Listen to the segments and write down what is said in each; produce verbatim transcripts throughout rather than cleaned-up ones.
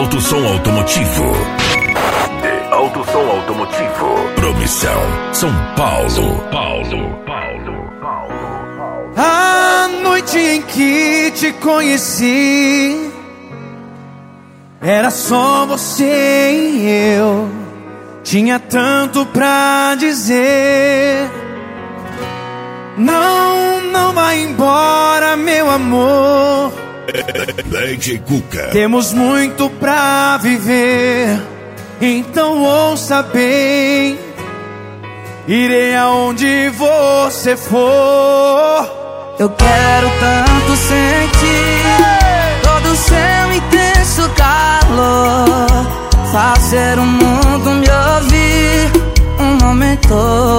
Alto Som Automotivo. De Alto Som Automotivo. Promissão, São Paulo. São Paulo, Paulo, Paulo. A noite em que te conheci, era só você e eu. Tinha tanto pra dizer. Não, não vai embora, meu amor. D J Cuca. Temos muito pra viver, então ouça bem. Irei aonde você for. Eu quero tanto sentir todo o seu intenso calor, fazer o mundo me ouvir um momento.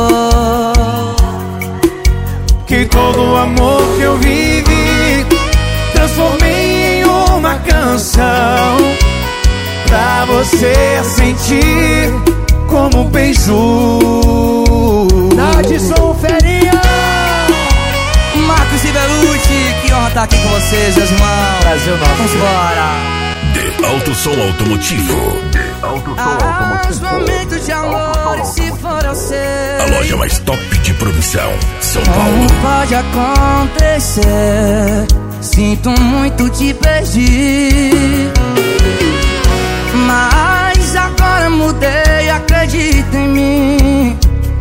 Que todo o amor que eu vivi transformei em uma canção, pra você sentir como um beijo. Nadson Ferinha, Marcos e Belucci, que honra estar aqui com vocês, meus irmãos. Brasil nosso. Vamos embora. De Alto Som Automotivo. De Alto Som Ah, os Automotivo. momentos de amor, se for eu sei. A loja mais top de produção, São Como Paulo. pode acontecer? Sinto muito te perdi, mas agora mudei, acredita em mim.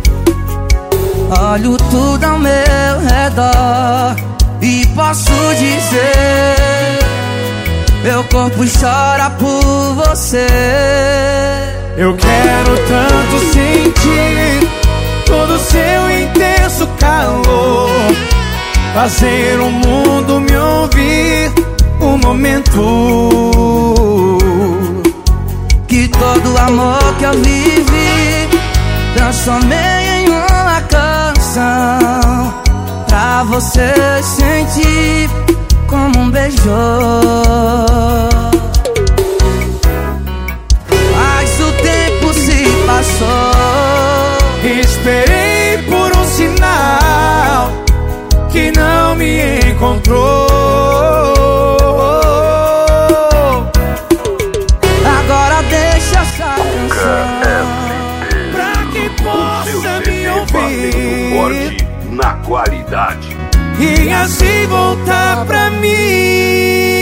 Olho tudo ao meu redor e posso dizer, meu corpo chora por você. eu quero tanto sentir todo o seu intenso calor, fazer o mundo me ouvir um momento. Que todo o amor que eu vivi transformei em uma canção, pra você sentir como um beijo. Mas o tempo se passou, Esperei por um sinal que não me encontrou. agora deixa essa canção Pra que possa me ouvir Forte na qualidade. e assim voltar pra mim.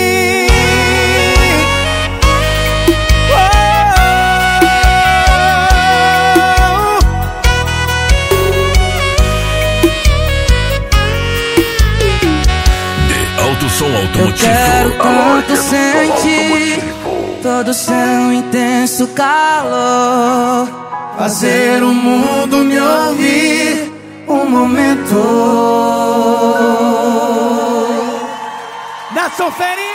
De Alto Som Eu Automotivo. quero A loja tanto do som sentir automotivo. todo o seu intenso calor, Fazer o mundo me ouvir um momento. Nadson Ferinha.